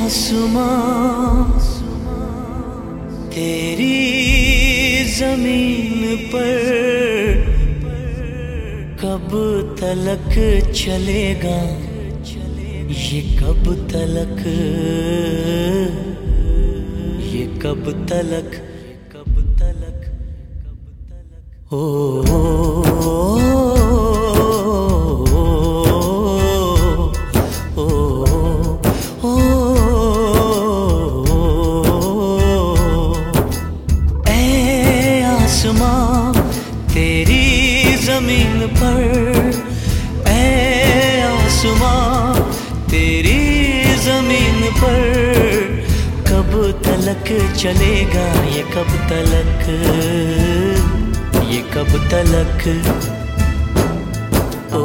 आसमां तेरी जमीन पर कब तलक चलेगा, ये कब तलक, ये कब तलक, कब तलक, ओ, तेरी जमीन पर, ऐ आसमां तेरी जमीन पर कब तलक चलेगा, ये कब तलक, ये कब तलक, ओ,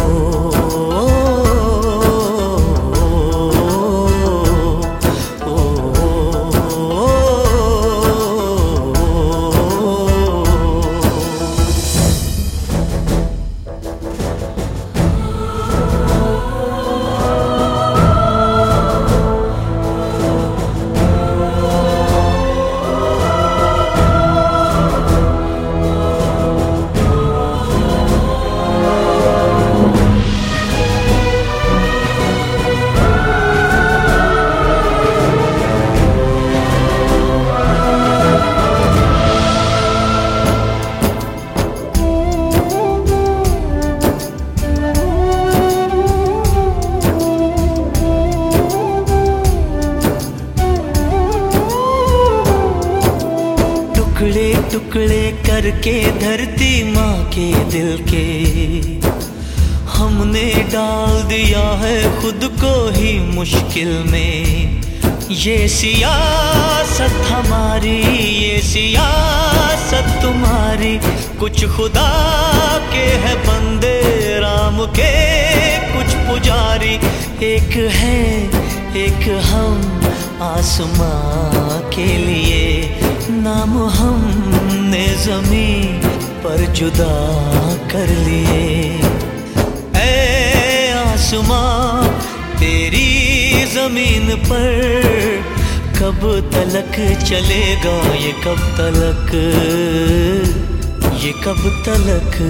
टुकड़े टुकड़े करके धरती माँ के दिल के हमने डाल दिया है खुद को ही मुश्किल में। ये सियासत हमारी, ये सियासत तुम्हारी, कुछ खुदा के है बंदे, राम के कुछ पुजारी। एक है एक हम आसमां के लिए, नाम हमने ज़मीन पर जुदा कर लिए। ऐ आसमां तेरी ज़मीन पर कब तलक चलेगा, ये कब तलक, ये कब तलक।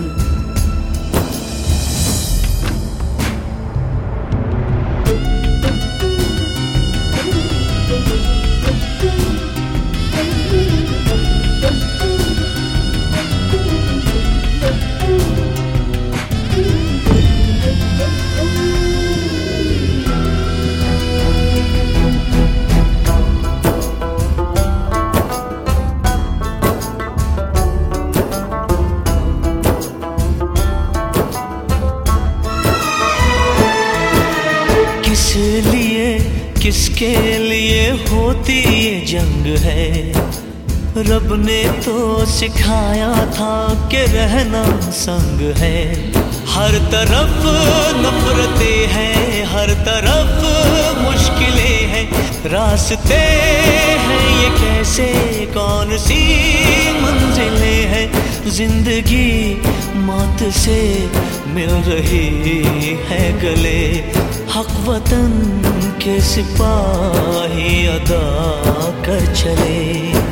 किस लिए, किसके लिए होती ये जंग है, रब ने तो सिखाया था कि रहना संग है। हर तरफ नफरतें हैं, हर तरफ मुश्किलें हैं, रास्ते हैं ये कैसे, कौन सी मंजिलें हैं। जिंदगी मौत से मिल रही है गले, हक वतन के सिपाही अदा कर चले।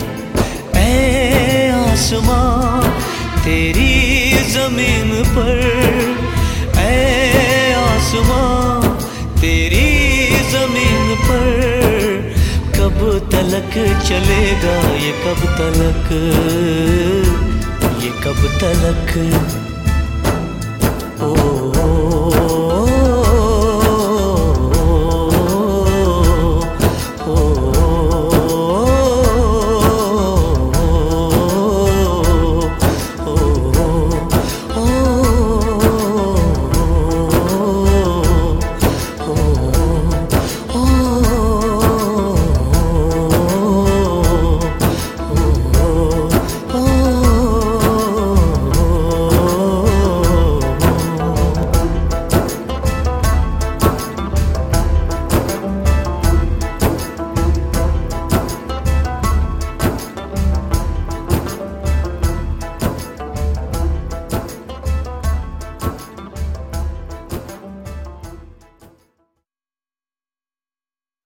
ऐ आसमां तेरी जमीन पर, ऐ आसमां तेरी जमीन पर कब तलक चलेगा, ये कब तलक, ये कब तलक।